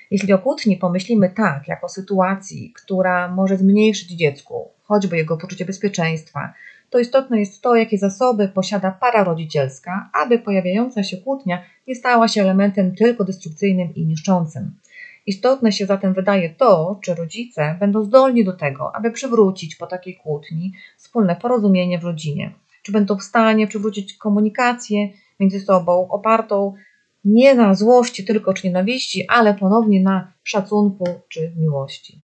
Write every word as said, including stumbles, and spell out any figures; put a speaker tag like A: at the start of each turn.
A: Jeśli o kłótni pomyślimy tak, jak o sytuacji, która może zmniejszyć dziecku, choćby jego poczucie bezpieczeństwa, to istotne jest to, jakie zasoby posiada para rodzicielska, aby pojawiająca się kłótnia nie stała się elementem tylko destrukcyjnym i niszczącym. Istotne się zatem wydaje to, czy rodzice będą zdolni do tego, aby przywrócić po takiej kłótni wspólne porozumienie w rodzinie. Czy będą w stanie przywrócić komunikację między sobą opartą nie na złości tylko czy nienawiści, ale ponownie na szacunku czy miłości.